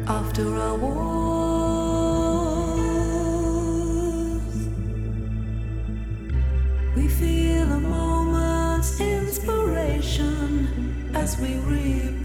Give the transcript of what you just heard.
After our wars, we feel a moment's inspiration as we reap